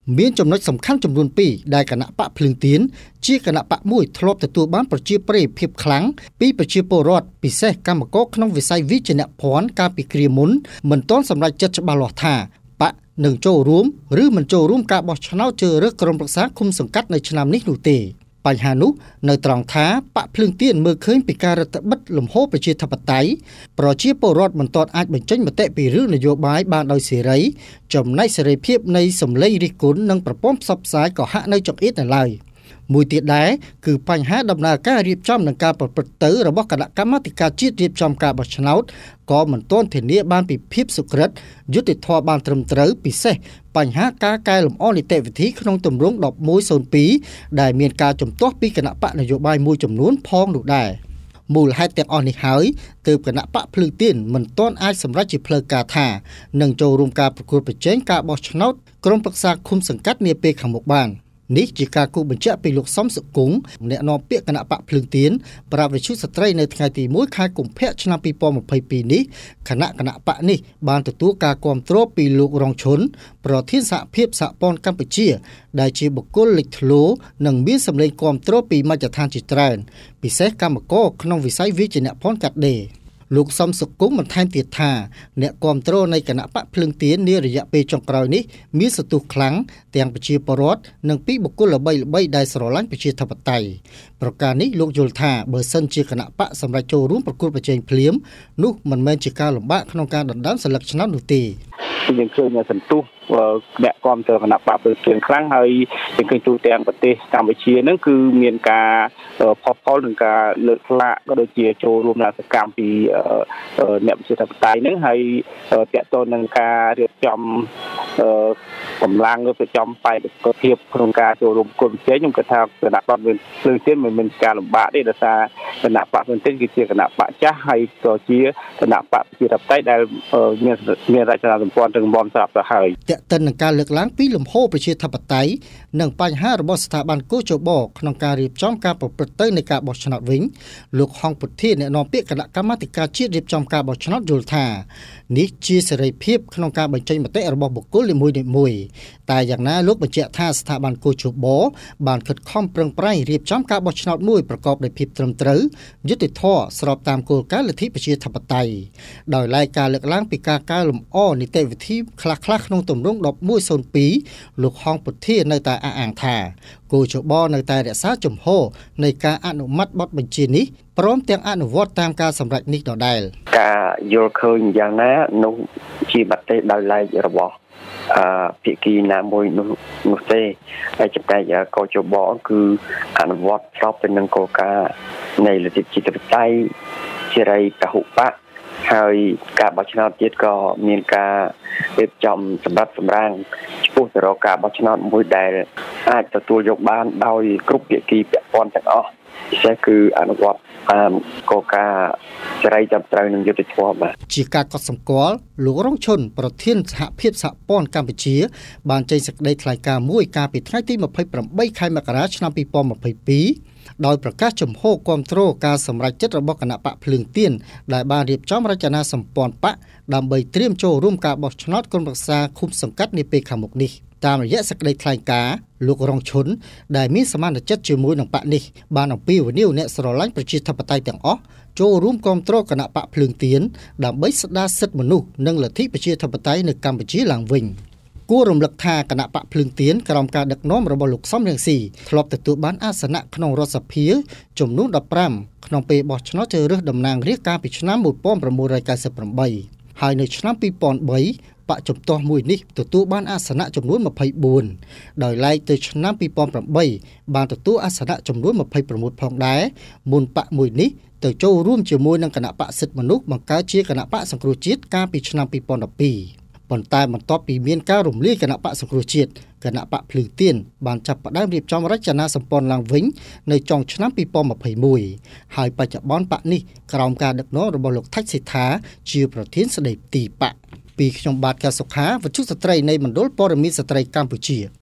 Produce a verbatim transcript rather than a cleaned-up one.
មានចំណុចសំខាន់ចំនួនពីរដែលគណៈបកភ្លើងទៀនជាគណៈបកមួយធ្លាប់ទទួលបានប្រជាប្រិយភាពខ្លាំងពីប្រជាពលរដ្ឋពិសេសកម្មករក្នុងវិស័យវិជ្ជាភ័ណ្ឌកាលពីគ្រាមុនមិនទាន់សម្រេចចិត្តច្បាស់លាស់ថាបកនឹងចូលរួមឬមិនចូលរួមការបោះឆ្នោតជ្រើសរើសក្រុមប្រឹក្សាឃុំសង្កាត់នៅឆ្នាំនេះនោះទេបញ្ហានោះនៅត្រង់ថាបកភ្លើងទៀនមើលឃើញពីការរដ្ឋបិទលំហប្រជាធិបតេយ្យប្រជាពលរដ្ឋមិនទាន់អាចបញ្ចេញមតិពីរឿងនយោបាយបានដោយសេរីចំណែកសេរីភាពនៃសម្លេងរិះគន់និងប្រព័ន្ធផ្សព្វផ្សាយក៏ហាក់នៅចង្អៀតនៅឡើយមួយទៀតដែរគឺបញ្ហាដំណើរការរៀបចំនិងការប្រព្រឹត្តទៅរបស់គណៈកម្មាធិការជាតិរៀបចំការបោះឆ្នោតក៏មិនទាន់ធានាបានពីភាពសុក្រឹតយុត្តិធម៌បានត្រឹមត្រូវពិសេសបញ្ហាការកែលម្អនីតិវិធីក្នុងទម្រង់ដប់មួយศูนย์ពីរដែលមានការជំទាស់ពីគណៈបកនយោបាយមួយចំនួនផងនោះដែរមូលហេតុទាំងអស់នេះហើយទើបគណៈបកភ្លើងទៀនមិនទាន់អាចសម្រេចជាផ្លូវការថានឹងចូលរួមការប្រកួតប្រជែងការបោះឆ្នោតក្រុមប្រឹក្សាឃុំសង្កាត់នាពេលខាងមុខបាននេះជាការគូបញ្ជាក់ពីលោកសំសុគង្គអ្នកនាំពាក្យគណៈបកភ្លើងទៀនប្រាប់វិទ្យុស្ត្រីនៅថ្ងៃទីមួយខែកុម្ភៈឆ្នាំពីរពាន់ម្ភៃពីរនេះគណៈគណៈបកនេះបានទទួលការគាំទ្រពីលោករងឈុនប្រធានសហភាពសហព័ន្ធកម្ពុជាដែលជាបុគ្គលលេចធ្លោនិងមានសម្លេងគាំទ្រពីមជ្ឈដ្ឋានជាច្រើនពិសេសកម្មករក្នុងវិស័យវិជ្ជាភ័ណ្ឌកាត់ដេរលោកសំសុគង្គបន្ថែមទៀតថាអ្នកគាំទ្រនៃគណៈបកភ្លើងទៀននារយៈពេលចុងក្រោយនេះមានសន្ទុះខ្លាំងទាំងប្រជាពលរដ្ឋនិងពីបុគ្គលល្បីៗដែលស្រឡាញ់ប្រជាធិបតេយ្យប្រការនេះលោកយល់ថាបើសិនជាគណៈបកសម្រាប់ចូលរួមប្រគល់ប្រជែងភ្លាមនោះមិនមែនជាការលំបាកក្នុងការដណ្ដើមសិលឹកឆ្នោតនោះទេយើងឃើញសន្ទុះអ្នកគាំទ្រគណៈបកភ្លើងទៀនខ្លាំងហើយយើងឃើញទូទាំងប្រទេសកម្ពុជាហ្នឹងគឺមានការផុសផុលនឹងការលើកឡើងក៏ដូចជាចូលរួមនៅសកម្មពីអ្នកប្រជាធិបតេយ្យហ្នឹងហើយតាក់ទងនឹងការរៀបចំកម្លាំងឬប្រចាំបែបប្រតិភិបក្នុងការចូលរួមគុំជែងខ្ញុំគិតថាគណៈបកភ្លើងទៀនមិនមានការលំបាកទេដោយសារគណៈបកភ្លើងទៀនគឺជាគណៈបកចាស់ហើយក៏ជាគណៈបកប្រជាធិបតេយ្យដែលមានមានរចនាសម្ព័ន្ធរឹងមាំស្រាប់ទៅហើយតាក់ទិននឹងការលើកឡើងពីលំហប្រជាធិបតេយ្យនិងបញ្ហារបស់ស្ថាប័នកោជបក្នុងការរៀបចំការប្រព្រឹត្តទៅនៃការបោះឆ្នោតវិញលោកហងពុធាអ្នកនាំពាក្យគណៈកម្មាធិការជាតិរៀបចំការបោះឆ្នោតយល់ថានេះជាសេរីភាពក្នុងការបញ្ចេញមតិរបស់បុគ្គលនីមួយៗតែយ៉ាងណាលោកបញ្ជាក់ថាស្ថាប័នកោជបបានខិតខំប្រឹងប្រែងរៀបចំការបោះឆ្នោតមួយប្រកបដោយភាពត្រឹមត្រូវយុត្តិធម៌ស្របតាមគោលការណ៍លទ្ធិប្រជាធិបតេយ្យដោយឡែកការលើកឡើងពីការកែលម្អនីតិវិធីខ្លះៗក្នុងទម្រង់ដប់មួយศูนย์ពីរលោកហងពុធានៅតែអះអាងថាគោជបនៅតែរក្សាជំហរនៃការអនុម័តបទបញ្ជានេះព្រមទាំងអនុវត្តតាមការសម្រេចនេះដដែលការយល់ឃើញយ៉ាងណានោះជាមតិដោយឡែករបស់អឺភាគីណាមួយនោះនោះទេហើយចំណែកកោជបគឺអនុវត្តស្របទៅនឹងគោលការណ៍នៃលទ្ធិប្រជាធិបតេយ្យជារីពហុបកហើយការបោះឆ្នោតទៀតក៏មានការរៀបចំសម្រាប់សម្រាំងចំពោះទៅរកការបោះឆ្នោតមួយដែលអាចទទួលយកបានដោយគ្រប់ភាគីពាក់ព័ន្ធទាំងអស់ពិសេសគឺអនុវត្តតាមគោលការណ៍សេរីត្រឹមត្រូវនិងយុត្តិធម៌បាទជាការកត់សម្គាល់លោករងឈុនប្រធានសហភាពសហព័ន្ធកម្ពុជាបានចេញសេចក្តីថ្លែងការណ៍មួយកាលពីថ្ងៃទីម្ភៃប្រាំបីខែមករាឆ្នាំពីរពាន់ម្ភៃពីរដោយប្រកាសជំហរគាំទ្រការសម្រេចចិត្តរបស់គណៈបកភ្លើងទៀនដែលបានរៀបចំរចនាសម្ព័ន្ធបកដើម្បីត្រៀមចូលរួមការបោះឆ្នោតក្រុមប្រឹក្សាឃុំសង្កាត់នាពេលខាងមុខនេះតាមរយៈសេចក្តីថ្លែងការណ៍លោករងឈុនដែលមានសមានចិត្តជាមួយនឹងបកនេះបានអំពាវនាវអ្នកស្រឡាញ់ប្រជាធិបតេយ្យទាំងអស់ចូលរួមគាំទ្រគណៈបកភ្លើងទៀនដើម្បីស្ដារសិទ្ធិមនុស្សនិងលទ្ធិប្រជាធិបតេយ្យនៅកម្ពុជាឡើងវិញគួររំលឹកថាគណៈបកភ្លើងទៀនក្រោមការដឹកនាំរបស់លោកសំរងស៊ីធ្លាប់ទទួលបានអាសនៈក្នុងរដ្ឋសភាចំនួនដប់ប្រាំក្នុងពេលបោះឆ្នោតជ្រើសរើសតំណាងរាស្ត្រកាលពីឆ្នាំmột nghìn chín trăm chín mươi támហើយនៅឆ្នាំពីរពាន់បីបកជំទាស់មួយនេះទទួលបានអាសនៈចំនួនម្ភៃបួនដោយឡែកទៅឆ្នាំពីរពាន់ប្រាំបីបានទទួលអាសនៈចំនួនម្ភៃប្រាំផងដែរមុនបកមួយនេះទៅចូលរួមជាមួយនឹងគណៈបកសិទ្ធិមនុស្សបង្កើតជាគណៈបកសង្គ្រោះជាតិកាលពីឆ្នាំពីរពាន់ដប់ពីរប៉ុន្តែបន្ទាប់ពីមានការរំលាយគណៈបកសង្គ្រោះជាតិគណៈបកភ្លើងទៀនបានចាប់ផ្ដើមរៀបចំរចនាសម្ព័ន្ធឡើងវិញនៅចុងឆ្នាំពីរពាន់ម្ភៃមួយហើយបច្ចុប្បន្នបកនេះក្រោមការដឹកនាំរបស់លោកថាច់សេដ្ឋាជាប្រធានស្ដីទីបកពីខ្ញុំបាទកែសុខាវិទ្យុស្ត្រីនៃមណ្ឌលព័ត៌មានស្ត្រីកម្ពុជា